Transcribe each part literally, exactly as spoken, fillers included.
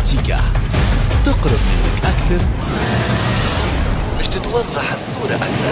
بوليتيكا تقرب منك أكثر باش تتوضح الصورة أكثر.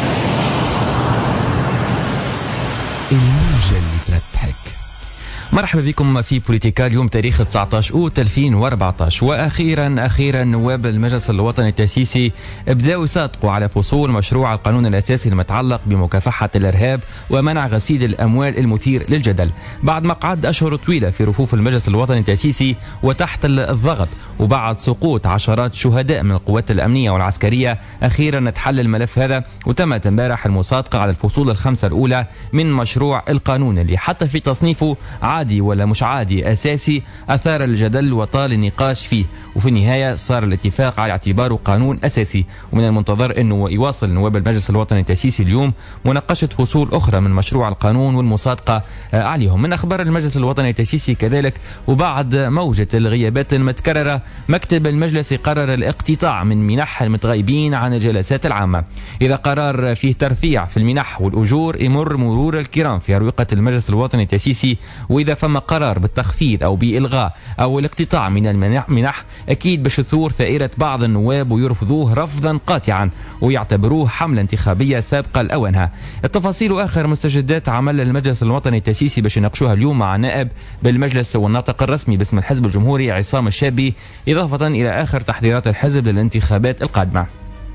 الموجة اللي ترتحك. مرحبا بكم في بوليتيكا. اليوم تاريخ تسعة عشر أوت ألفين وأربعة عشر، واخيرا اخيرا نواب المجلس الوطني التأسيسي بداوا يصادقوا على فصول مشروع القانون الاساسي المتعلق بمكافحة الارهاب ومنع غسيل الاموال المثير للجدل، بعد مقعد اشهر طويلة في رفوف المجلس الوطني التأسيسي وتحت الضغط، وبعد سقوط عشرات شهداء من القوات الامنية والعسكرية. اخيرا اتحل الملف هذا وتمت امبارح المصادقة على الفصول الخمسة الاولى من مشروع القانون اللي حتى في تصنيفه عادي ولا مش عادي أساسي أثار الجدل وطال النقاش فيه، وفي النهاية صار الاتفاق على اعتباره قانون أساسي. ومن المنتظر أنه يواصل نواب المجلس الوطني التأسيسي اليوم مناقشة فصول أخرى من مشروع القانون والمصادقة عليهم. من أخبار المجلس الوطني التأسيسي كذلك، وبعد موجة الغيابات المتكررة مكتب المجلس قرر الاقتطاع من منح المتغيبين عن الجلسات العامة. إذا قرار فيه ترفيع في المنح والأجور يمر مرور الكرام في أروقة المجلس الوطني التأسيسي، وإذا فما قرار بالتخفيض أو بإلغاء أو الاقتطاع من المنح أكيد باش تثور ثائرة بعض النواب ويرفضوه رفضا قاطعا ويعتبروه حملة انتخابية سابقة لأوانها. التفاصيل وآخر مستجدات عمل المجلس الوطني التأسيسي باش يناقشوها اليوم مع نائب بالمجلس والناطق الرسمي باسم الحزب الجمهوري عصام الشابي، إضافة إلى آخر تحضيرات الحزب للانتخابات القادمة.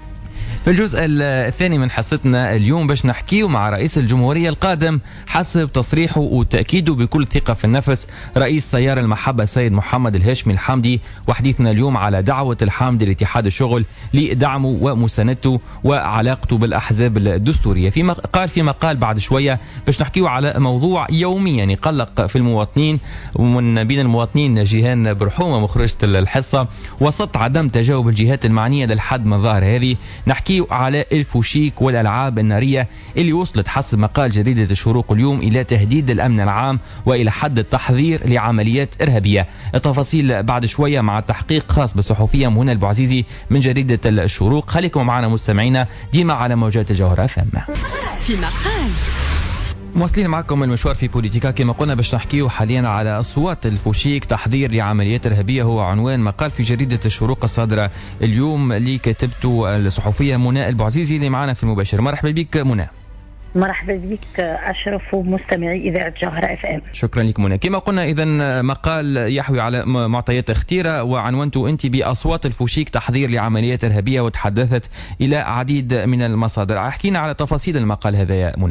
في الجزء الثاني من حصتنا اليوم باش نحكيه مع رئيس الجمهورية القادم حسب تصريحه وتأكيده بكل ثقة في النفس رئيس تيار المحبة السيد محمد الهاشمي الحامدي، وحديثنا اليوم على دعوة الحامدي لاتحاد الشغل لدعمه ومساندته وعلاقته بالأحزاب الدستورية. في قال في مقال بعد شوية باش نحكيه على موضوع يوميا يقلق في المواطنين، ومن بين المواطنين جيهان برحومة مخرجة الحصة وسط عدم تجاوب الجهات المعنية للحد من ظاهر هذه. نحكي على الفوشيك والألعاب النارية اللي وصلت حسب مقال جريدة الشروق اليوم إلى تهديد الأمن العام وإلى حد التحضير لعمليات إرهابية. التفاصيل بعد شوية مع تحقيق خاص بالصحفية منى البوعزيزي من جريدة الشروق. خليكم معنا مستمعينا ديما على موجات الجوهرة أف أم. في مقال مواصلين معكم المشوار في بوليتيكا كما قلنا باش نحكيو حاليا على أصوات الفوشيك تحضير لعمليات إرهابية، هو عنوان مقال في جريدة الشروق الصادرة اليوم اللي كتبته الصحفية منى البوعزيزي اللي معنا في المباشر. مرحبا بك منى. مرحبا بك أشرف ومستمعي إذاعة جوهرة اف ام. شكرا لك منى. كما قلنا إذا مقال يحوي على معطيات اختيرة وعنوانته أنت بأصوات الفوشيك تحضير لعمليات إرهابية، وتحدثت إلى عديد من المصادر. احكينا على تفاصيل المقال هذا يا منى.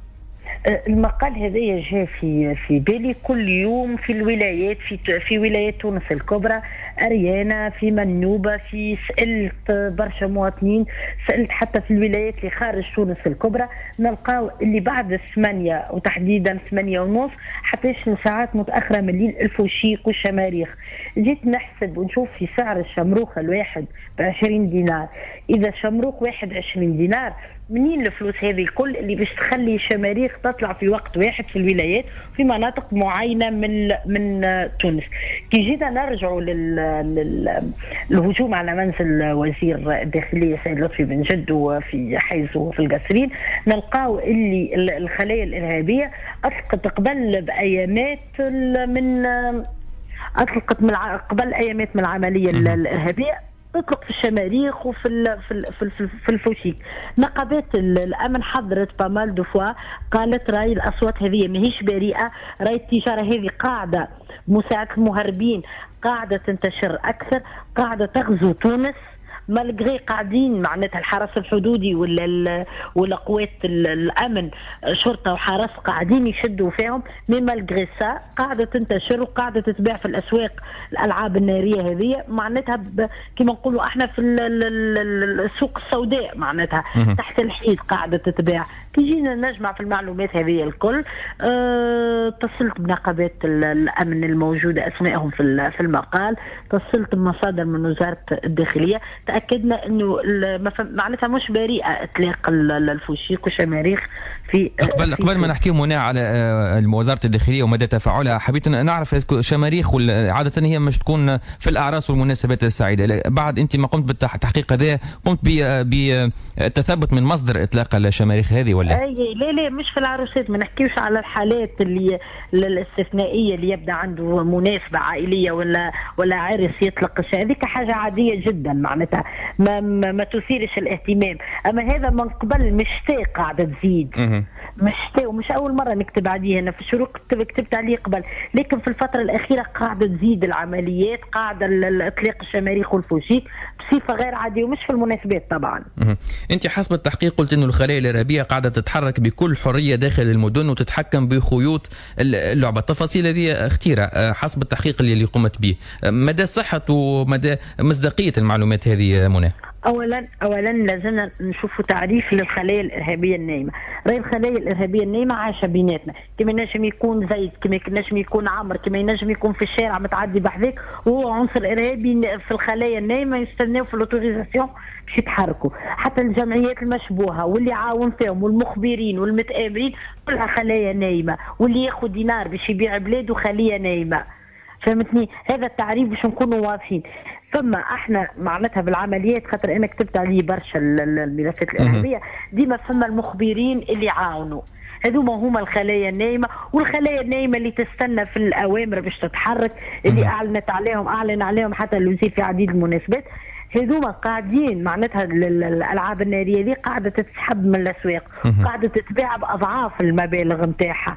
المقال هذا جاء في في بالي كل يوم في الولايات في في ولايات تونس الكبرى، أريانا، في منوبة، في سألت برشا مواطنين، سألت حتى في الولايات اللي خارج تونس الكبرى، نلقاو اللي بعد الثمانية وتحديدا ثمانية ونص حتى ساعات متأخرة من الليل الفوشيك والشماريخ. جيت نحسب ونشوف في سعر الشمروخ الواحد بعشرين دينار، إذا شمروخ واحد عشرين دينار منين الفلوس هذه الكل اللي باش تخلي شماريخ تطلع في وقت واحد في الولايات في مناطق معينة من من تونس. كي جينا نرجعوا للهجوم على منزل وزير الداخلية سيد لطفي بن جدو في حيز وفي القصرين، نلقاو اللي الخلايا الإرهابية أطلقت قبل بأيامات من أطلقت من قبل أيامات من العملية الإرهابية تطلق في الشماريخ وفي ال في ال في, ال في الفوشيك. نقابات الامن حضرت بامال دو فوا، قالت راي الاصوات هذه ماهيش بريئه، راي التجاره هذه قاعده مساعده المهربين قاعده تنتشر اكثر، قاعده تغزو تونس، مالغري قاعدين معناتها الحرس الحدودي ولا ولا قوات الامن شرطه وحرس قاعدين يشدوا فيهم، من مالغري سا قاعده تنتشر وقاعده تتباع في الاسواق الالعاب الناريه هذه، معناتها كما نقولوا احنا في السوق السوداء معناتها تحت الحيط قاعده تتباع. كي جينا نجمع في المعلومات هذه الكل أه اتصلت بنقابات الامن الموجوده اسمائهم في في المقال، اتصلت بمصادر من وزاره الداخليه تاكدنا انه معناتها مش بريئه اطلاق الفوشيك وشماريخ في قبل قبل ما نحكي منى على وزاره الداخليه ومدى تفاعلها، حبيت نعرف شماريخ عاده هي مش تكون في الاعراس والمناسبات السعيده، بعد انت ما قمت بالتحقيق هذا قمت بالتثبت من مصدر اطلاق الشماريخ هذه ولا؟ اي لا لا مش في العروسات، ما نحكيوش على الحالات اللي الاستثنائيه اللي يبدا عنده مناسبه عائليه ولا ولا عرس يطلق، هذيك حاجه عاديه جدا معناتها ما, ما, ما تثيرش الاهتمام. اما هذا من قبل مشتاق قاعده تزيد، مشتاق ومش اول مره نكتب عليه، انا في الشروق كتبت عليه قبل، لكن في الفتره الاخيره قاعده تزيد العمليات، قاعده اطلاق الشماريخ والفوشيك بصفه غير عاديه ومش في المناسبات طبعا. انت حسب التحقيق قلت انه الخلايا الارهابيه قاعده تتحرك بكل حريه داخل المدن وتتحكم بخيوط اللعبه، التفاصيل هذه اختيره حسب التحقيق اللي قمت به، مدى صحه ومدى مصداقيه المعلومات هذه منى؟ اولا اولا لازم نشوفوا تعريف للخلايا الارهابيه النايمه. راهي الخلايا الارهابيه النايمه عايشه بيناتنا، كما ينجم يكون زيد، كما ينجم يكون عمر، كما ينجم يكون في الشارع متعدي بحذاك وهو عنصر ارهابي في الخلايا النايمه، يستناو في الاوتوريزاسيون باش يتحركوا. حتى الجمعيات المشبوهه واللي عاون فيهم والمخبرين والمتآمرين كلها خلايا نايمه، واللي ياخذ دينار باش يبيع بلاده خليه نايمه. فهمتني؟ هذا التعريف باش نكونوا واضحين. ثم احنا معناتها بالعمليات، خاطر انا كتبت عليه برشا الملفات الارهابيه، ديما فما المخبرين اللي عاونوا، هذوما هما الخلايا النايمه، والخلايا النايمه اللي تستنى في الاوامر باش تتحرك، اللي اعلنت عليهم اعلن عليهم حتى الوزير في عديد المناسبات، هذوما قاعدين معناتها الالعاب الناريه دي قاعده تتسحب من الاسواق، قاعده تتباع باضعاف المبالغ نتاعها.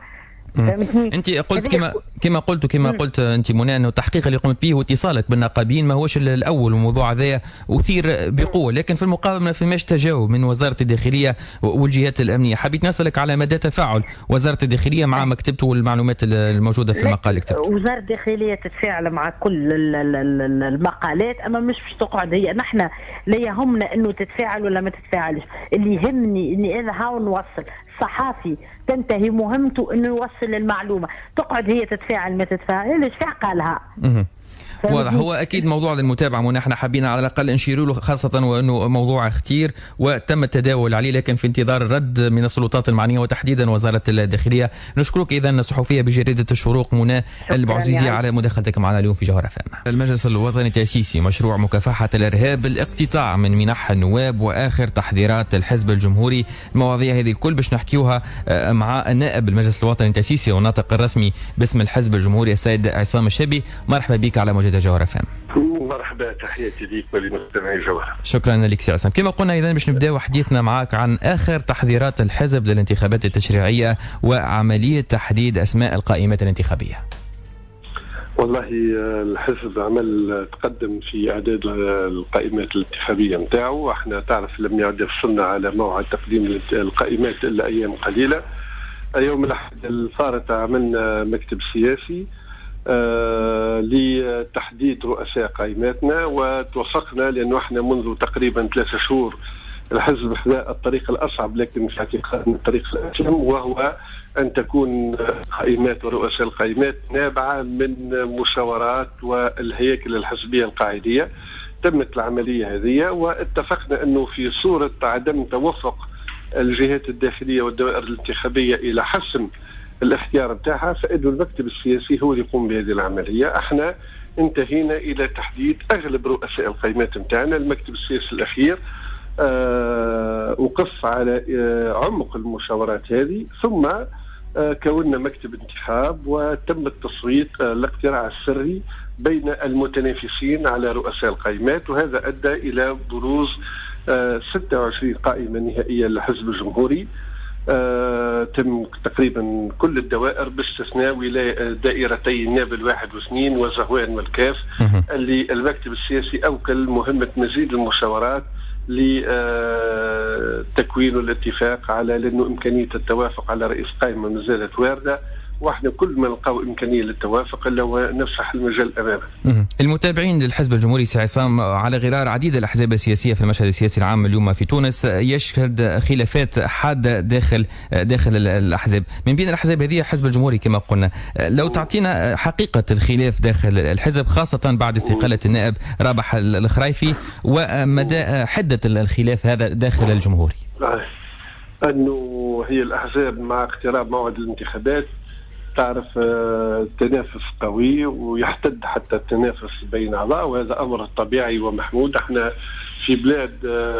انت قلت كما كما قلت كما قلت انت منى انه التحقيق اللي قمت به واتصالك بالنقابين ما هوش الاول، والموضوع هذا اثير بقوه، لكن في المقابل ما فماش تجاوب من وزاره الداخليه والجهات الامنيه. حبيت نسالك على مدى تفاعل وزاره الداخليه مع ما كتبته والمعلومات الموجوده في المقال اللي كتبته. وزاره الداخليه تتفاعل مع كل المقالات، اما مش باش تقعد هي، نحن لا يهمنا انه تتفاعل ولا ما تتفاعلش، اللي يهمني اني انا هاو نوصل. الصحافي تنتهي مهمته انه يوصل المعلومه، تقعد هي تتفاعل ما تتفاعلش في عقلها. واضح. هو اكيد موضوع للمتابعه، ونحن حابين على الاقل نشير له، خاصه وانه موضوع اختير وتم التداول عليه، لكن في انتظار الرد من السلطات المعنيه وتحديدا وزاره الداخليه. نشكرك اذا الصحفيه بجريده الشروق منى البعزيزي على مداخلتك معنا اليوم في جوهر اف ام. المجلس الوطني التاسيسي مشروع مكافحه الارهاب، الاقتطاع من منح النواب، واخر تحذيرات الحزب الجمهوري. المواضيع هذه الكل باش نحكيوها مع النائب المجلس الوطني التاسيسي والناطق الرسمي باسم الحزب الجمهوري السيد عصام الشابي. مرحبا بك على موجة جوهر اف ام. مرحبا، تحياتي ليك ولمستمعي جوهر. شكرا لك سي عصام. كما قلنا اذا باش نبداو حديثنا معك عن اخر تحذيرات الحزب للانتخابات التشريعيه وعمليه تحديد اسماء القائمات الانتخابيه. والله الحزب عمل تقدم في اعداد القائمات الانتخابيه نتاعو، احنا تعرف لم يعد يفصلنا على موعد تقديم القائمات الا ايام قليله. يوم الاحد الفارط عملنا مكتب سياسي آه لتحديد رؤساء قائماتنا، وتوفقنا لأنه احنا منذ تقريبا ثلاثة شهور الحزب خذا الطريق الأصعب لكن في اعتقادنا الطريق الأسلم، وهو أن تكون قائمات ورؤساء القائمات نابعة من مشاورات والهياكل الحزبية القاعدية. تمت العملية هذه، واتفقنا أنه في صورة عدم توفق الجهات الداخلية والدوائر الانتخابية إلى حسم الاختيار بتاعها، فإنه المكتب السياسي هو اللي يقوم بهذه العملية. احنا انتهينا إلى تحديد أغلب رؤساء القائمات بتاعنا. المكتب السياسي الأخير آه وقف على آه عمق المشاورات هذه، ثم آه كونا مكتب انتخاب وتم التصويت آه الاقتراع السري بين المتنافسين على رؤساء القائمات، وهذا أدى إلى بروز آه ستة وعشرين قائمة نهائية للحزب الجمهوري. آه، تم تقريبا كل الدوائر باستثناء دائرتي النابل واحد واثنين وزهوان والكاف، اللي المكتب السياسي أوكل مهمة مزيد المشاورات لتكوين الاتفاق على، لأنه إمكانية التوافق على رئيس قائمة ما زالت واردة، واحنا كل ما نلقاو امكانيه للتوافق الا ونفسح المجال امامنا. المتابعين للحزب الجمهوري سي عصام على غرار عديد الاحزاب السياسيه في المشهد السياسي العام اليوم في تونس يشهد خلافات حاده داخل داخل الاحزاب، من بين الاحزاب هذه حزب الجمهوري كما قلنا. لو تعطينا حقيقه الخلاف داخل الحزب خاصه بعد استقاله النائب رابح الخرايفي ومدى حده الخلاف هذا داخل الجمهوري. انه هي الاحزاب مع اقتراب موعد الانتخابات تعرف تنافس قوي ويحتد حتى التنافس بين اعضاء، وهذا امر طبيعي ومحمود. احنا في بلاد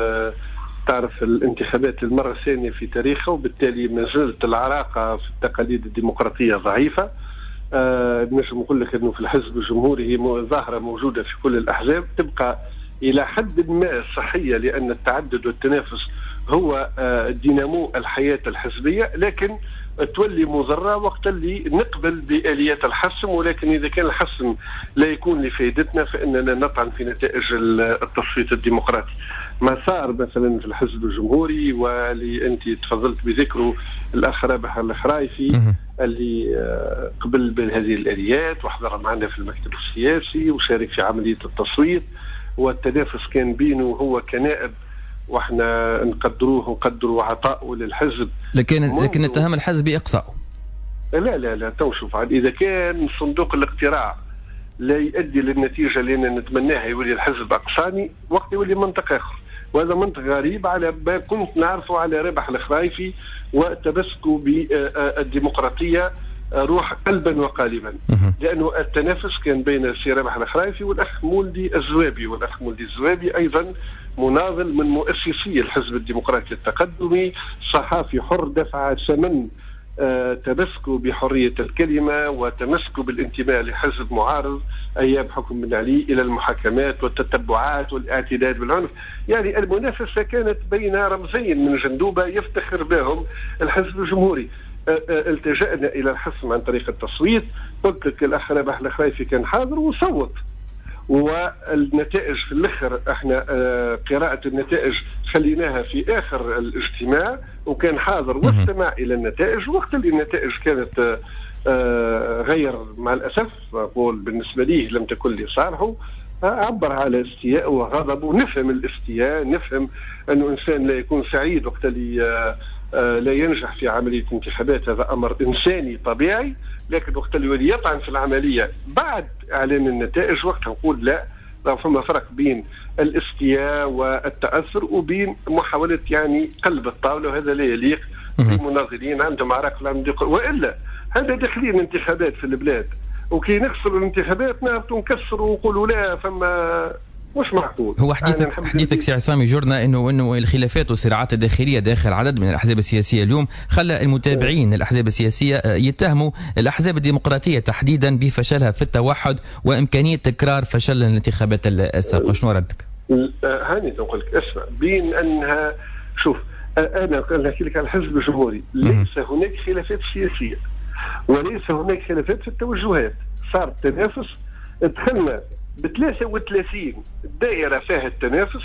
تعرف الانتخابات المره الثانيه في تاريخها، وبالتالي ما زالت العراقه في التقاليد الديمقراطيه ضعيفه. نجم نقول لك انه في الحزب الجمهوري هي ظاهره موجوده في كل الاحزاب، تبقى الى حد ما صحيه لان التعدد والتنافس هو دينامو الحياه الحزبيه، لكن تولي مضره وقت اللي نقبل بآليات الحسم، ولكن اذا كان الحسم لا يكون لفائدتنا فاننا نطعن في نتائج التصويت الديمقراطي. ما صار مثلا في الحزب الجمهوري واللي انت تفضلت بذكره الاخ رابح الخرايفي اللي قبل بهذه الآليات وحضر معنا في المكتب السياسي وشارك في عمليه التصويت، والتنافس كان بينه هو كنائب واحنا نقدروه ونقدروا عطاءه للحزب. لكن لكن اتهم الحزب بإقصاء. لا لا لا تو شوف، اذا كان صندوق الاقتراع لا يؤدي للنتيجه اللي نتمناها يولي الحزب اقصاني، وقت يولي منطق اخر، وهذا منطق غريب على ما كنت نعرفه على رابح الخرايفي وتمسكه بالديمقراطيه روح قلبا وقالبا. لانه التنافس كان بين السي رابح الخرايفي والاخ مولدي الزوابي، والاخ مولدي الزوابي ايضا مناضل من مؤسسي الحزب الديمقراطي التقدمي، صحافي حر دفع ثمن آه تمسكوا بحريه الكلمه وتمسكوا بالانتماء لحزب معارض ايام حكم بن علي الى المحاكمات والتتبعات والاعتداد بالعنف. يعني المنافسه كانت بين رمزين من جندوبه يفتخر بهم الحزب الجمهوري. آه آه التجأنا الى الحسم عن طريق التصويت. قلت لك الاخ رابح الخرايفي كان حاضر وصوت، والنتائج في الاخر احنا قراءه النتائج خليناها في اخر الاجتماع، وكان حاضر واستمع الى النتائج. وقت اللي النتائج كانت غير مع الاسف اقول بالنسبه لي لم تكن لصالحه، عبر على استياء وغضب، ونفهم الاستياء، نفهم انه انسان لا يكون سعيد وقت اللي لا ينجح في عمليه انتخابات، هذا امر انساني طبيعي. لكن وقت اللي يطعن في العمليه بعد اعلان النتائج وقتها نقول لا، فما فرق بين الاستياء والتاثر وبين محاوله يعني قلب الطاوله، وهذا لا يليق بمناضلين عندهم عراق. والا هذا داخلين انتخابات في البلاد، وكي نخسروا الانتخابات نهبطوا نكسروا ونقولوا لا فما مش معقول. هو حديثك حديثك سي عصام يجرنا انه انه الخلافات والصراعات الداخليه داخل عدد من الاحزاب السياسيه اليوم خلى المتابعين الاحزاب السياسيه يتهموا الاحزاب الديمقراطيه تحديدا بفشلها في التوحد وامكانيه تكرار فشل الانتخابات السابقه. شنو ردك؟ هاني نقول لك اسمع، بين انها شوف انا نحكي لك على الحزب الجمهوري ليس هناك خلافات سياسيه وليس هناك خلافات في التوجهات. صار التنافس، دخلنا ب ثلاثة وثلاثين دائرة فيها التنافس،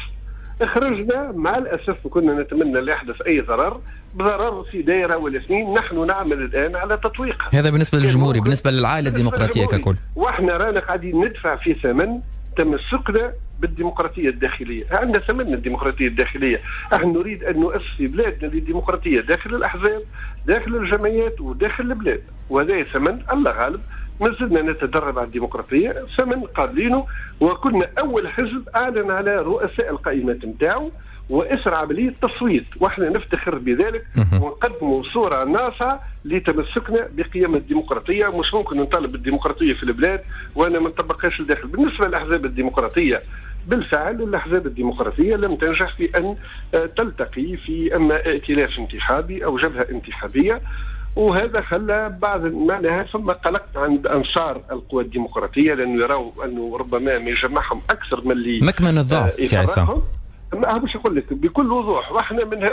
خرجنا مع الأسف وكنا نتمنى لا يحدث أي ضرر بضرر في دائرة ولا اثنين. نحن نعمل الآن على تطويقها. هذا بالنسبة للجمهوري، بالنسبة للعائلة الديمقراطية ككل. وإحنا رانا قاعدين ندفع في ثمن تمسكنا بالديمقراطية الداخلية. عندنا ثمن الديمقراطية الداخلية. احنا نريد أن نؤسس بلادنا للديمقراطية داخل الأحزاب، داخل الجمعيات وداخل البلاد، وهذا ثمن الله غالب. ما زلنا نتدرب على الديمقراطية، ثمن قابلينه، وكنا أول حزب أعلن على رؤساء القائمات نتاعو وإسر عملية تصويت، وإحنا نفتخر بذلك ونقدموا صورة ناصعة لتمسكنا بقيم الديمقراطية. مش ممكن نطالب بالديمقراطية في البلاد وأنا ما نطبقهاش الداخل. بالنسبة للأحزاب الديمقراطية، بالفعل الأحزاب الديمقراطية لم تنجح في أن تلتقي في أما ائتلاف انتخابي أو جبهة انتخابية، وهذا خلى بعض معناها ثم قلق عند أنصار القوى الديمقراطية، لأنه يروا أنه ربما ما يجمعهم أكثر من اللي مكمن الضعف. سي عصام ما باش أقول لك بكل وضوح، وإحنا من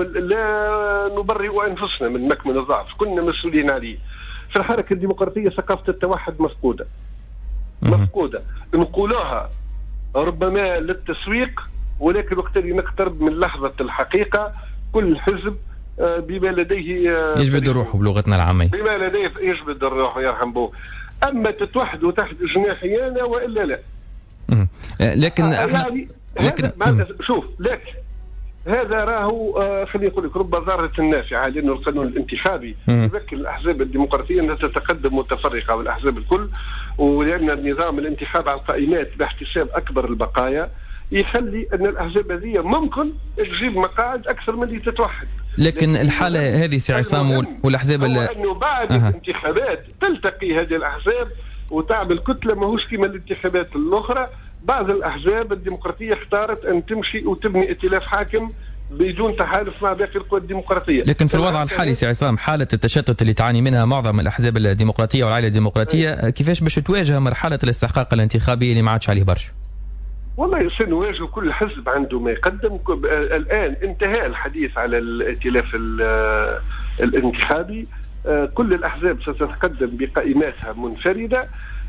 لا نبرئ أنفسنا من مكمن الضعف، كنا مسؤولين عليه. في الحركة الديمقراطية ثقافة التوحد مفقودة مفقودة نقولوها ربما للتسويق، ولكن وقت اللي نقترب من لحظة الحقيقة كل حزب بما لديه يجبد الروح بلغتنا العامية، بما لديه يجبد الروح يرحم بوه. أما تتوحدوا تحت جناحيانا وإلا لا. لكن آه يعني لكن هذا شوف لكن هذا راهو آه خليني نقول لك رب ضارة نافعة، لأنه القانون الانتخابي يمكن الأحزاب الديمقراطية أنها تتقدم متفرقة والأحزاب الكل، ولأن النظام الانتخاب على القائمات باحتساب أكبر البقايا يخلي أن الأحزاب هذه ممكن تجيب مقاعد أكثر من اللي تتوحد. لكن, لكن الحالة هذه سي عصام والأحزاب هو أنه بعد أه. الانتخابات تلتقي هذه الأحزاب وتعمل كتلة ماهوش كما الانتخابات الأخرى. بعض الأحزاب الديمقراطية اختارت أن تمشي وتبني ائتلاف حاكم بدون تحالف مع باقي القوى الديمقراطية. لكن في الوضع الحالي سي عصام حالة التشتت اللي تعاني منها معظم الأحزاب الديمقراطية والعائلة الديمقراطية أيه. كيفاش باش تواجه مرحلة الاستحقاق الانتخابي اللي ما عادش عليه برشا؟ والله سنواجه كل حزب عنده ما يقدم. الآن انتهى الحديث على الائتلاف الانتخابي، كل الأحزاب ستتقدم بقائماتها منفردة،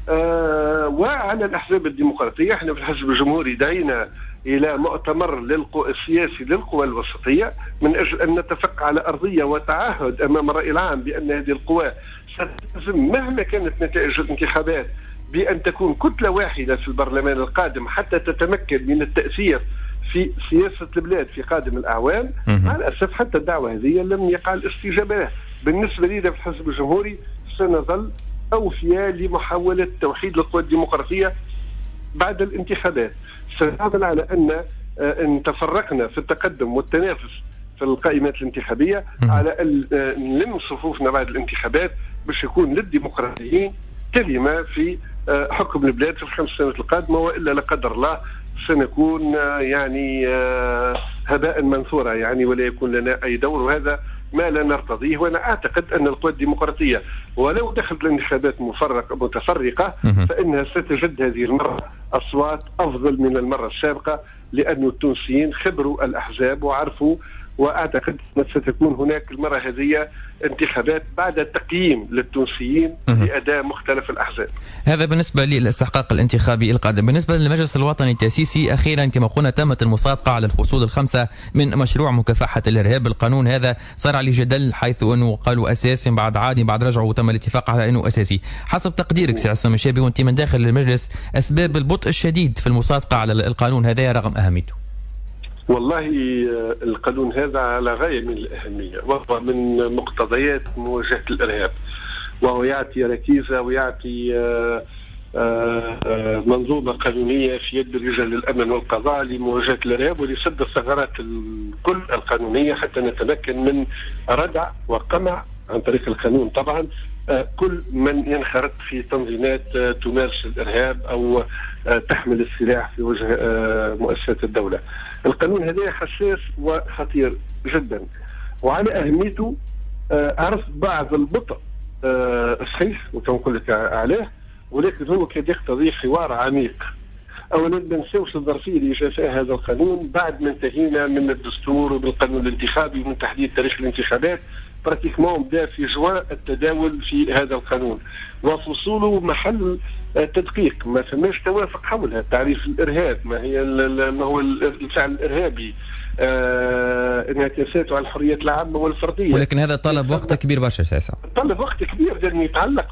وعلى الأحزاب الديمقراطية احنا في الحزب الجمهوري دعينا إلى مؤتمر للقوى السياسي للقوى الوسطية من أجل أن نتفق على أرضية وتعهد أمام الرأي العام بأن هذه القوى ستلزم مهما كانت نتائج الانتخابات بأن تكون كتلة واحدة في البرلمان القادم حتى تتمكن من التأثير في سياسة البلاد في قادم الأعوام. مع الأسف حتى الدعوة هذه لم يقع الاستجابة لها. بالنسبة لنا في الحزب الجمهوري سنظل أوفياء لمحاولة توحيد القوى الديمقراطية بعد الانتخابات. سنعمل على أن إن تفرقنا في التقدم والتنافس في القائمات الانتخابية على أن نلم صفوفنا بعد الانتخابات باش يكون للديمقراطيين كلمة في حكم البلاد في الخمس سنوات القادمة، وإلا لا قدر الله سنكون يعني هباء منثورا يعني ولا يكون لنا أي دور، وهذا ما لا نرتضيه. وأنا أعتقد أن القوى الديمقراطية ولو دخلت الانتخابات مفرقة متفرقة فإنها ستجد هذه المرة أصوات أفضل من المرة السابقة، لأن التونسيين خبروا الأحزاب وعرفوا. وأعتقد أن ستكون هناك المرة هذه انتخابات بعد تقييم للتونسيين لأداء مختلف الأحزاب. هذا بالنسبة للاستحقاق الانتخابي القادم. بالنسبة للمجلس الوطني التأسيسي أخيرا كما قلنا تمت المصادقة على الفصول الخمسة من مشروع مكافحة الإرهاب. القانون هذا صار عليه جدل حيث أنه قالوا أساسي بعد عادي بعد رجعوا وتم الاتفاق على أنه أساسي. حسب تقديرك سي عصام الشابي وأنت من داخل المجلس أسباب البطء الشديد في المصادقة على القانون هذا رغم أهميته؟ والله القانون هذا على غاية من الأهمية وهو من مقتضيات مواجهة الإرهاب، وهو يعطي ركيزة ويعطي منظومة قانونية في يد رجال الأمن والقضاء لمواجهة الإرهاب ولسد الثغرات الكل القانونية حتى نتمكن من ردع وقمع عن طريق القانون طبعا كل من ينخرط في تنظيمات تمارس الإرهاب أو تحمل السلاح في وجه مؤسسات الدولة. القانون هذا حساس وخطير جدا، وعلى أهميته عرف بعض البطء صحيح وتنقل لك عليه، ولكن هو كان يقتضي حوار عميق. اولا ما نساوش الظرفيه اللي جاء فيها هذا القانون بعد ما انتهينا من الدستور وبالقانون الانتخابي ومن تحديد تاريخ الانتخابات. براتيكمون بدا في جواء التداول في هذا القانون وفصوله محل تدقيق، ما فماش توافق حولها. تعريف الارهاب، ما هي ما هو الفعل الارهابي، آه انعكاساته على الحريات العامه والفرديه. ولكن هذا طلب وقت كبير برشا اساسا. طلب وقت كبير لانه يتعلق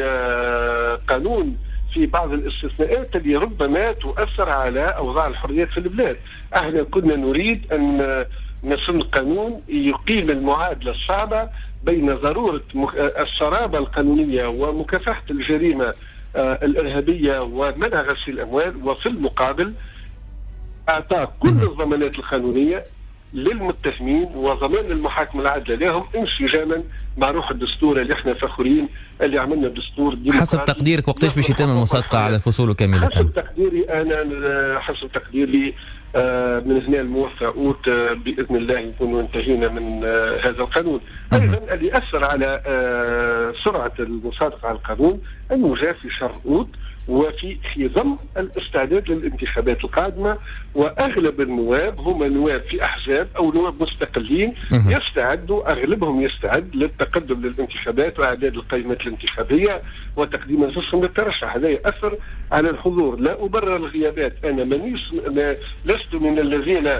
بقانون في بعض الاستثناءات اللي ربما تؤثر على اوضاع الحريات في البلاد. احنا كنا نريد ان نصن قانون يقيم المعادله الصعبه بين ضروره الصرامه القانونيه ومكافحه الجريمه الارهابيه ومنع غسيل الاموال، وفي المقابل اعطى كل الضمانات القانونيه للمتهمين وضمان المحاكمه العادله لهم انسجاما مع روح الدستور اللي احنا فخورين اللي عملنا دستور ديمقراطي. حسب تقديرك وقتاش باش يتم المصادقه على الفصول كامله؟ حسب تقديري انا حسب تقديري من هنا الموفى اوت باذن الله نكونوا انتهينا من هذا القانون. ايضا اللي اثر على سرعه المصادقه على القانون انه جاء في شهر اوت وفي في ضمن الاستعداد للانتخابات القادمه، واغلب النواب هم نواب في احزاب او نواب مستقلين يستعدوا، اغلبهم يستعد للتقدم للانتخابات واعداد القائمات الانتخابيه وتقديم انفسهم للترشح. هذا ياثر على الحضور. لا ابرر الغيابات، انا مانيش لست من الذين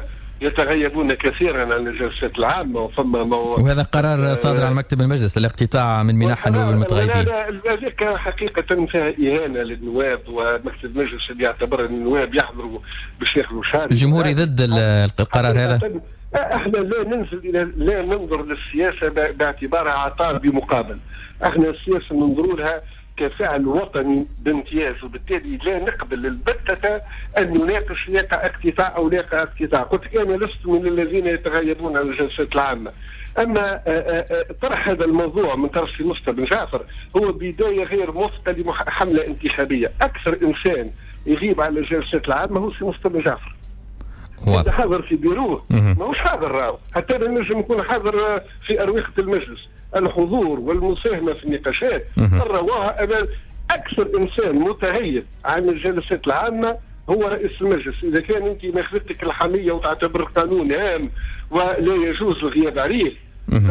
يتغيبون كثيرا عن الجلسات العامة. وفما مو... وهذا قرار صادر عن مكتب المجلس الاقتطاع من منح المتغيبين. ذلك حقيقة فيها إهانة للنواب ومكتب المجلس اللي يعتبر أن النواب يحضروا باش ياخذوا شهادة. الجمهوري ضد القرار هذا. احنا لا ننزل الى لا ننظر للسياسة باعتبارها عطاء بمقابل. احنا السياسة ننظر لها كفعل وطني بامتياز، وبالتالي لا نقبل البتة أن نناقش يقع اقتطاع أو لا يقع اقتطاع. قلت لك أنا لست من الذين يتغيبون عن الجلسات العامة. أما طرح هذا الموضوع من طرف مصطفى بن جعفر هو بداية غير موفقة لحملة انتخابية. أكثر إنسان يغيب على الجلسات العامة هو سي مصطفى بن جعفر. انت حاضر في بيروه ماهوش حاضر راهو، حتى انا نجم نكون حاضر في اروقه المجلس. الحضور والمساهمه في النقاشات الرواها امام اكثر انسان متهيب عن الجلسات العامه هو رئيس المجلس. اذا كان انت ماخذتك الحميه وتعتبر القانون هام ولا يجوز الغياب عليه، ف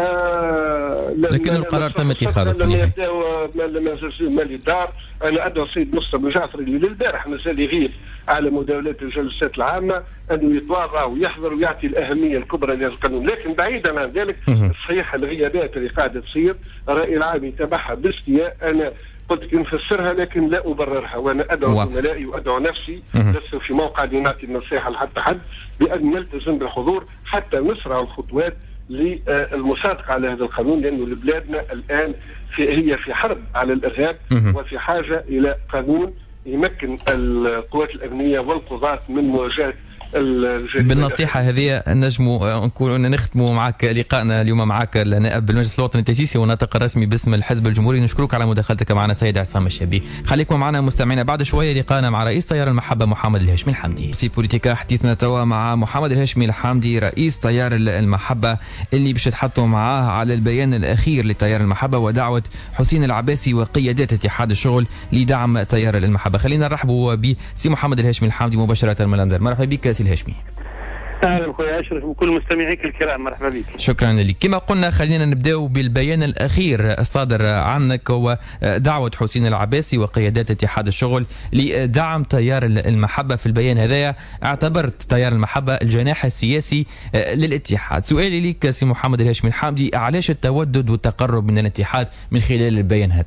آه لكن القرار تم اتخاذه في النهايه. لما زلزل مالي الدار انا ادعو السيد مصطفى بن جعفر اللي للبارح مازال يغيب على مداولات الجلسات العامه انه يتواضع ويحضر ويعطي الاهميه الكبرى لهذا القانون. لكن بعيدا عن ذلك صحيح الغيابات اللي قاعده تصير الراي العام يتبعها باستياء. انا قلت نفسرها لكن لا أبررها، وأنا أدعو زملائي وأدعو نفسي لست في موقع لنعطي النصيحة لحتى حد بأن نلتزم بالحضور حتى نسرع الخطوات للمصادقة على هذا القانون، لأنه بلادنا الآن في هي في حرب على الإرهاب وفي حاجة إلى قانون يمكن القوات الأمنية والقضاة من مواجهة. بالنصيحة هذه نجم نكون نختم معك لقائنا اليوم معك النائب بالمجلس الوطني التأسيسي والناطق الرسمي باسم الحزب الجمهوري. نشكرك على مداخلتك معنا سيد عصام الشابي. خليكم معنا مستمعينا، بعد شوية لقائنا مع رئيس تيار المحبة محمد الهاشمي الحمدي. في بوليتيكا حديثنا توا مع محمد الهاشمي الحمدي رئيس تيار المحبة اللي باش تحطوا معاه على البيان الأخير لتيار المحبة ودعوة حسين العباسي وقيادات اتحاد الشغل لدعم تيار المحبة. خلينا نرحبوا بسي محمد الهاشمي الحمدي مباشرة من لندن. مرحبا بك سي الهاشمي. اهلا اخويا اشرف وكل مستمعيك الكرام، مرحبا بك. شكرا لك. كما قلنا خلينا نبداو بالبيان الاخير الصادر عنك هو دعوه حسين العباسي وقيادات اتحاد الشغل لدعم تيار المحبه. في البيان هذايا اعتبرت تيار المحبه الجناح السياسي للاتحاد. سؤالي لك سي محمد الهاشمي الحمدي، علاش التودد والتقرب من الاتحاد من خلال البيان هذا؟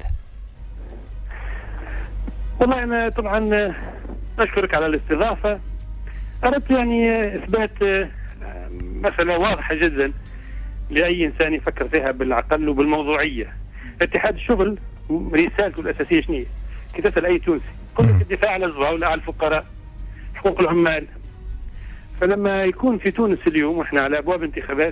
والله انا طبعا اشكرك على الاستضافه. أردت يعني إثبات مسألة واضحة جدا لأي إنسان يفكر فيها بالعقل وبالموضوعية. اتحاد الشغل رسالته الأساسية شنو؟ كي تسأل أي تونسي كل الدفاع عن الزراعة، على الفقراء، حقوق العمال. فلما يكون في تونس اليوم وإحنا على أبواب انتخابات،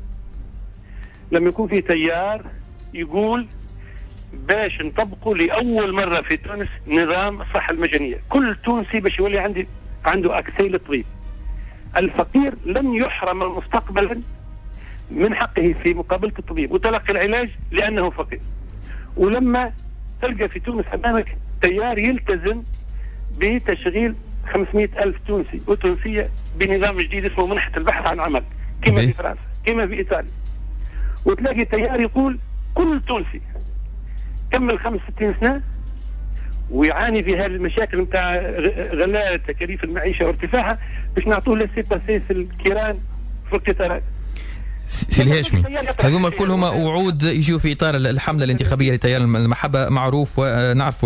لما يكون في تيار يقول باش نطبقوا لأول مرة في تونس نظام الصحة المجانية، كل تونسي باش يولي عندي عنده أكسي للطبيب. الفقير لن يحرم مستقبلا من حقه في مقابلة الطبيب وتلقي العلاج لأنه فقير. ولما تلقى في تونس أمامك تيار يلتزم بتشغيل خمسمائة ألف تونسي وتونسية بنظام جديد اسمه منحة البحث عن عمل كما في فرنسا كما في إيطاليا، وتلاقي تيار يقول كل تونسي كمل خمس ستين سنة ويعاني في هذه المشاكل نتاع غلاء تكاليف المعيشه وارتفاعها باش نعطوه لسي باسي في الكيران في القطارات. سي الهاشمي هذوما كلهم وعود يجوا في اطار الحمله الانتخابيه لتيار المحبه، معروف ونعرفوا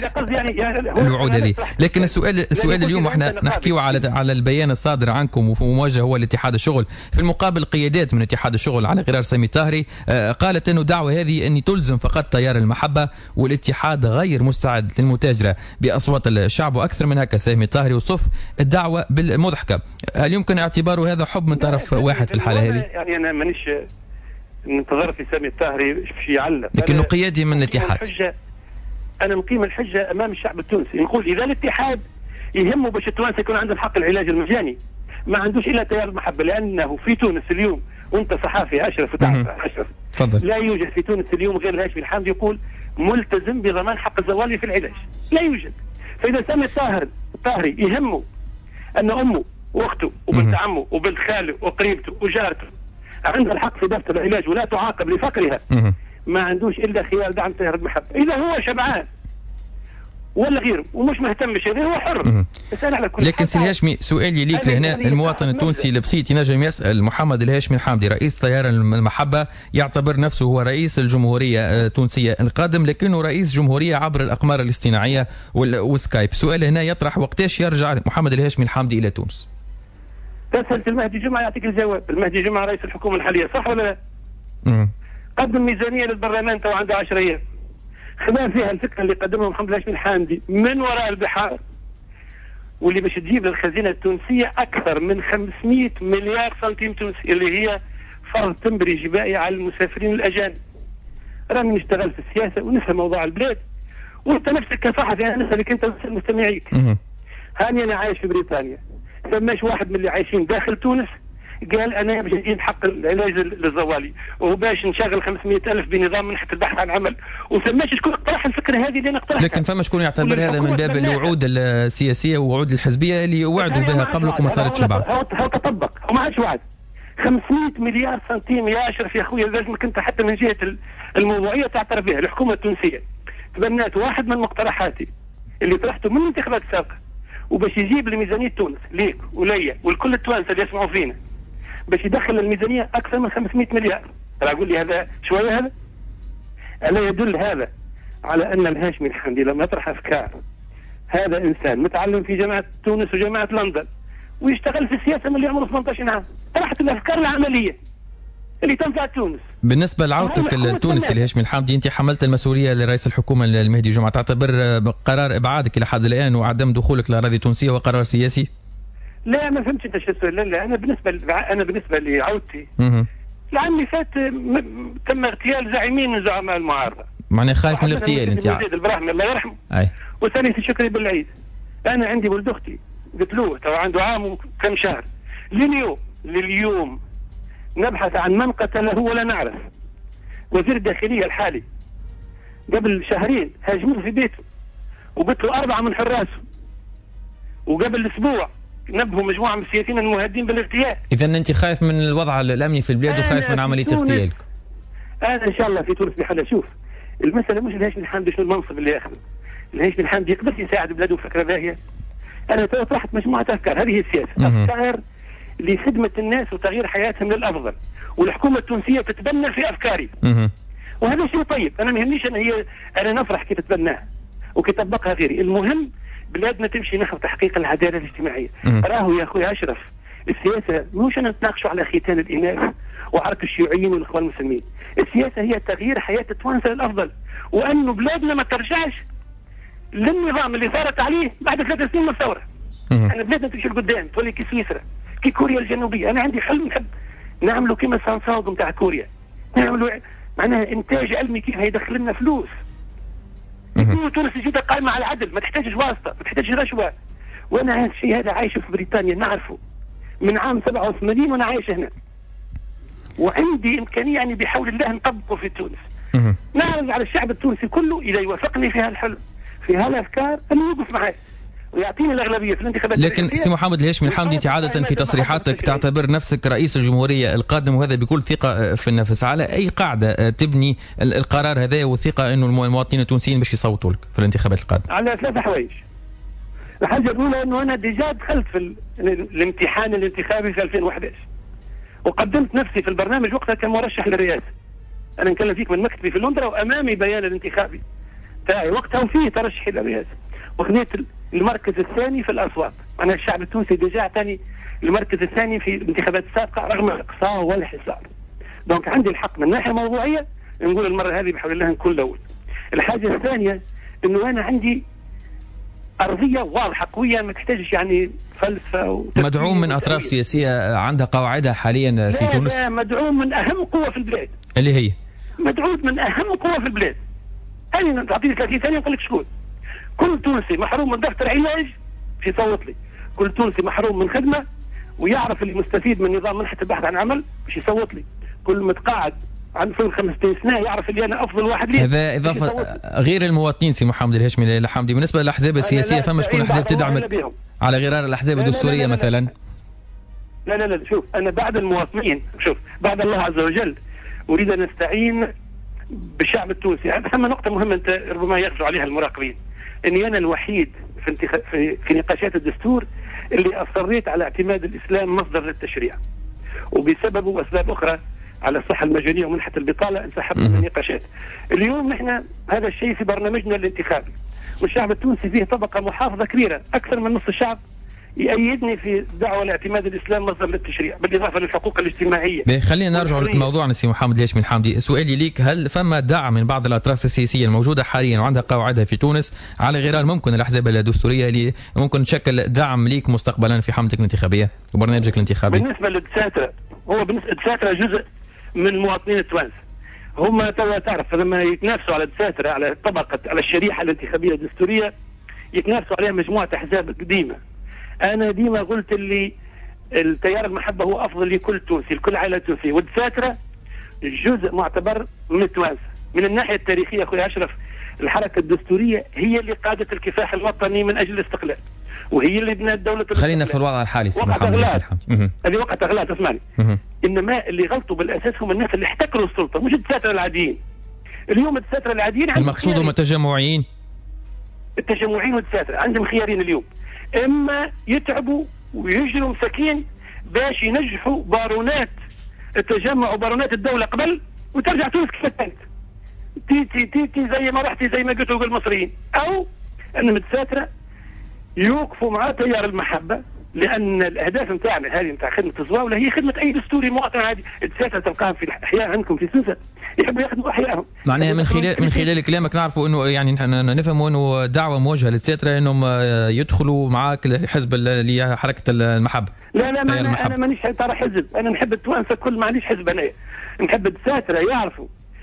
الوعود هذه. لكن السؤال السؤال اليوم احنا نحكيوا على على البيان الصادر عنكم وموجه هو لاتحاد الشغل. في المقابل قيادات من اتحاد الشغل على غرار سامي الطاهري قالت انه الدعوه هذه ان تلزم فقط تيار المحبه والاتحاد غير مستعد للمتاجره باصوات الشعب واكثر من هكا. سامي الطاهري وصف الدعوه بالمضحكه. هل يمكن اعتباره هذا حب من طرف واحد في الحاله هذه؟ يعني انا مانيش ننتظر في سامي الطاهري باش يعلق، لكنه قيادي من الاتحاد. انا مقيم الحجه امام الشعب التونسي، نقول اذا الاتحاد يهمه باش التوانسه يكون عندهم حق العلاج المجاني ما عندوش الا تيار المحبه، لانه في تونس اليوم وانت صحافي اشرف وتعرف اشرف لا يوجد في تونس اليوم غير الهاشمي الحمدي يقول ملتزم بضمان حق الزوالي في العلاج، لا يوجد. فاذا سامي الطاهر الطاهري يهمه ان امه واخته وبنت عمه وبنت خاله وقريبته وجارته عندها الحق في دفتر العلاج ولا تعاقب لفقرها، ما عندوش الا خيار دعم تيار المحبه. اذا هو شبعان ولا غيره ومش مهتم بشيء هو حر. بس أنا على كل لكن سي الهاشمي سؤالي ليك لهنا، المواطن التونسي البسيط ينجم يسأل محمد الهاشمي الحامدي رئيس طيران المحبة يعتبر نفسه هو رئيس الجمهورية التونسية القادم، لكنه رئيس جمهورية عبر الأقمار الاصطناعية والسكايب. سؤال هنا يطرح وقتاش يرجع محمد الهاشمي الحامدي إلى تونس؟ تسأل المهدي جمعة يعطيك الجواب. المهدي جمعة رئيس الحكومة الحالية صح ولا لا؟ مم. قدم ميزانية للبرلمان تو عنده عشر أيام خلال فيها الفكرة اللي قدمها محمد الهاشمي الحامدي من وراء البحار، واللي باش تجيب للخزينة التونسية أكثر من خمسمائة مليار سنتيم تونسي، اللي هي فرض تمبري جبائي على المسافرين الأجانب. راني نشتغل في السياسة ونفهم موضوع البلاد، وانت نفسك كصحفي انا نسألك انت مستمعيك. هاني انا عايش في بريطانيا، فماش واحد من اللي عايشين داخل تونس قال انا باش نجيب حق العلاج للزوالي وباش نشغل خمسمائة ألف بنظام منحة البحث عن عمل، وفماش شكون اقترح الفكره هذه اللي انا اقترحتها. لكن فما شكون يعتبر هذا من باب الوعود السياسيه ووعود الحزبيه اللي وعدوا بها قبلكم وما صارتش بعد. هو تطبق، هو ما عادش وعد. خمسمائة مليار سنتيم يا اشرف يا اخويا، لازمك انت حتى من جهه الموضوعيه تعترف بها. الحكومه التونسيه تبنات واحد من مقترحاتي اللي طرحته من الانتخابات السابقه، وباش يجيب لميزانيه تونس ليك وليا والكل التوانسه اللي يسمعوا فينا، باش يدخل الميزانيه اكثر من خمسمائة مليار. ترى اقول لي هذا شويه؟ هذا الا يدل هذا على ان الهاشمي الحامدي لما يطرح افكار، هذا انسان متعلم في جامعه تونس وجامعه لندن ويشتغل في السياسه من اللي عمره ثمانية عشر عام، طرحت الافكار العمليه اللي تنفع تونس. بالنسبه لعودتك التونسي الهاشمي الحامدي، انت حملت المسؤوليه لرئيس الحكومه المهدي جمعه، تعتبر قرار ابعادك الى حد الان وعدم دخولك لاراضي تونسيه وقرار سياسي؟ لا ما فهمتش انت شو السؤال. لا لا انا بالنسبه انا بالنسبه لعودتي العام اللي فات تم اغتيال زعيمين من زعماء المعارضه. معناها خايف من الاغتيال انت؟ زيد البراهمي الله يرحمه. اي. وثاني شكري بالعيد. انا عندي ولد اختي قتلوه تو عنده عام وكم شهر. لليوم لليوم نبحث عن من قتله ولا نعرف. وزير الداخليه الحالي قبل شهرين هاجموه في بيته وقتلوا اربعه من حراسه، وقبل اسبوع نبهوا مجموعه من السياسيين المهددين بالاغتيال. اذا انت خايف من الوضع الامني في البلاد وخايف من عمليه اغتيالك؟ انا ان شاء الله في تونس بحالها. شوف المساله مش الهاشمي الحامدي شنو المنصب اللي ياخذه. الهاشمي الحامدي يقدر يساعد بلاده بفكره باهيه. انا طرحت مجموعه افكار، هذه هي السياسه، افكار لخدمه الناس وتغيير حياتهم للافضل، والحكومه التونسيه تتبنى في افكاري. وهذا شيء طيب، انا ما يهمنيش انا هي انا نفرح كيف تتبناها وكيف تطبقها غيري، المهم بلادنا تمشي نحو تحقيق العداله الاجتماعيه. راهو يا اخوي اشرف السياسه مش انا نتناقشوا على ختان الاناث وعرك الشيوعيين والاخوان المسلمين، السياسه هي تغيير حياه التوانسه للافضل، وانه بلادنا ما ترجعش للنظام اللي صارت عليه بعد ثلاث سنين من الثوره. انا بلادنا تمشي لقدام تولي كي سويسرا كي كوريا الجنوبيه. انا عندي حلم نحب نعملوا كما سانسونغ نتاع كوريا، نعملوا معناها انتاج علمي كيف هيدخل لنا فلوس. تونس جدا قائمه على العدل، ما تحتاجش واسطه، ما تحتاجش رشوه. وانا هذا الشيء هذا عايشه في بريطانيا نعرفه من عام سبعة وثمانين وانا عايش هنا، وعندي امكانيه يعني بحول الله نطبقه في تونس. نعرض على الشعب التونسي كله اذا يوافقني في هالحلم في هالافكار انه يوقف معي ويعطيني الاغلبيه في الانتخابات. لكن سي محمد الهاشمي الحامدي انت عاده في تصريحاتك تعتبر نفسك رئيس الجمهوريه القادم، وهذا بكل ثقه في النفس. على اي قاعده تبني القرار هذا والثقه انه المواطنين التونسيين باش يصوتوا لك في الانتخابات القادمه؟ على ثلاث حوايج. الحاجه الاولى انه انا ديجا دخلت في الامتحان الانتخابي في ألفين وأحد عشر وقدمت نفسي في البرنامج وقتها كمرشح للرئاسه. انا نكلم فيك من مكتبي في لندن وامامي بيان الانتخابي تاعي وقتها وفيه ترشحي للرئاسه، وخذيت المركز الثاني في الاصوات. انا الشعب التونسي ديجا اعطاني المركز الثاني في الانتخابات السابقه رغم الاقصاء والحصار. دونك عندي الحق من الناحيه الموضوعيه نقول المره هذه بحول الله نكون الاول. الحاجه الثانيه انه انا عندي ارضيه واضحه قويه ما تحتاجش يعني فلسفه. مدعوم من اطراف سياسيه عندها قواعدها حاليا في لا تونس؟ لا مدعوم من اهم قوه في البلاد. اللي هي؟ مدعوم من اهم قوه في البلاد. انا تعطيني ثلاثين ثانيه نقول لك شكون. كل تونسي محروم من دفتر علاج باش يصوت لي، كل تونسي محروم من خدمه ويعرف اللي مستفيد من نظام منحه البحث عن عمل باش يصوت لي، كل متقاعد عن فوق خمسين سنه يعرف اللي انا افضل واحد ليه. هذا اضافه غير المواطنين سي محمد الهاشمي الحامدي. بالنسبه للاحزاب السياسيه فما شكون احزاب تدعمك على غرار الاحزاب الدستوريه مثلا؟ لا لا لا شوف انا بعد المواطنين، شوف بعد الله عز وجل اريد ان استعين بالشعب التونسي. هذه نقطه مهمه انت ربما يغفلوا عليها المراقبين. اني انا الوحيد في, انتخ... في في نقاشات الدستور اللي اصريت على اعتماد الاسلام مصدر للتشريع، وبسبب واسباب اخرى على الصحه المجانيه ومنحه البطاله انسحبنا من النقاشات. اليوم نحن هذا الشيء في برنامجنا الانتخابي، والشعب التونسي فيه طبقه محافظه كبيره اكثر من نصف الشعب يأيدني في دعوة لاعتماد الإسلام مصدر للتشريع، بالإضافة للحقوق الاجتماعية. خلينا نرجع لموضوعنا سي محمد الهاشمي الحامدي. سؤالي ليك، هل فما دعم من بعض الأطراف السياسية الموجودة حاليا وعندها قواعدها في تونس على غرار ممكن الأحزاب الدستورية اللي ممكن تشكل دعم ليك مستقبلا في حملتك الانتخابية وبرنامجك الانتخابي؟ بالنسبة للدساترة، هو بالنسبة للدساترة جزء من المواطنين التوانسة، هم توا تعرف لما يتنافسوا على الدساترة على طبقة على الشريحة الانتخابية الدستورية يتنافسوا عليها مجموعة أحزاب قديمة. أنا ديما قلت اللي التيار المحبة هو أفضل لكل تونسي لكل عائلة تونسية، والدساترة جزء معتبر من التوانسة. من الناحية التاريخية أخوي أشرف، الحركة الدستورية هي اللي قادت الكفاح الوطني من أجل الاستقلال، وهي اللي بنت دولة الاستقلال. خلينا في الوضع الحالي سي محمد الحامدي. هذه وقت أغلال تسمعني. إنما اللي غلطوا بالأساس هم الناس اللي احتكروا السلطة، مش الدساترة العاديين. اليوم الدساترة العاديين المقصود هم التجمعيين. التجمعيين والدساترة عندهم خيارين اليوم، إما يتعبوا ويجروا مساكين باش ينجحوا بارونات التجمع وبارونات الدولة قبل وترجع تونس كيف كانت تي تي تي تي زي ما رحتي زي ما قلتوا المصريين، أو أن الدساترة يوقفوا مع تيار المحبة، لأن الأهداف نتاعنا هذه نتاع خدمة الزواولة هي خدمة أي دستوري مواطن عادي. الدساترة تلقاهم في الأحياء عندكم في سوسة يحبوا يخدموا أحيائهم. معناها من خلال من خلال كلامك نعرفوا إنه يعني نفهموا إنه دعوة موجهة للدساترة إنهم يدخلوا معاك الحزب اللي هي حركة المحبة. لا لا ما أنا, أنا مانيش ترى حزب، أنا نحب التوانسة كل ما عنديش حزب، أنا نحب الدساترة يعرفوا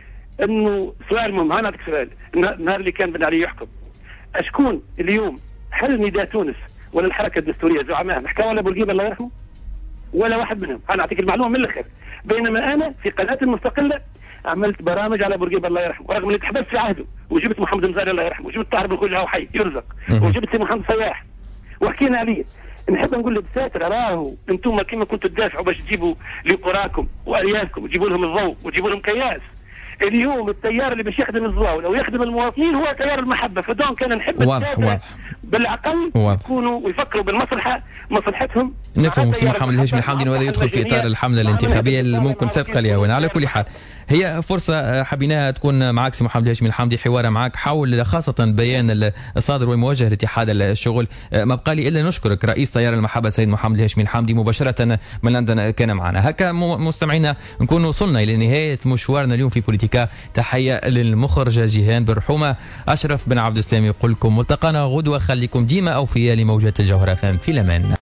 إنه سؤال مهم. أنا أعطيك سؤال، النهار اللي كان بن علي يحكم أشكون اليوم؟ هل نداء تونس ولا الحركة الدستورية زعماء محكمة ولا بورقيبة الله يرحمه؟ ولا واحد منهم. أنا أعطيك المعلومة من الآخر. بينما أنا في قناة المستقلة عملت برامج على بورقيبة الله يرحمه، ورغم اني تحبست في عهده، وجبت محمد المزاري الله يرحمه، وجبت طاهر بن خوجة حي يرزق، وجبت سي محمد صياح، وحكينا عليه. نحب نقول للدساترة راهو انتم كما كنتوا تدافعوا باش تجيبوا لقراكم واريافكم وتجيبوا لهم الضوء وتجيبوا لهم كياس، اليوم التيار اللي باش يخدم الزواول او يخدم المواطنين هو تيار المحبه. فدون كان نحب الدساترة بالعقل يكونوا ويفكروا بالمصلحه مصلحتهم. نفهم سي محمد الهاشمي الحامدي، وهذا يدخل في اطار الحمله الانتخابيه اللي ممكن سابقه لها. على كل حال هي فرصه حبيناها تكون معك سي محمد الهاشمي الحامدي، حوار معك حول خاصه بيان الصادر والموجه لاتحاد الشغل. ما بقى لي الا نشكرك رئيس تيار المحبه سيد محمد الهاشمي الحامدي مباشره من لندن كان معنا. هكا مستمعينا نكون وصلنا الى نهايه مشوارنا اليوم في بوليتيكا. تحيه للمخرج جيهان برحومه. اشرف بن عبد السلام يقول لكم ملتقانا غدوه، خليكم ديما اوفياء لموجات الجوهره فام في الامان.